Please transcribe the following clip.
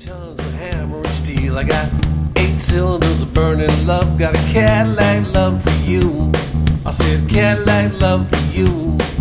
Tons of hammer and steel. I got 8 cylinders of burning love. Got a Cadillac love for you. I said Cadillac love for you.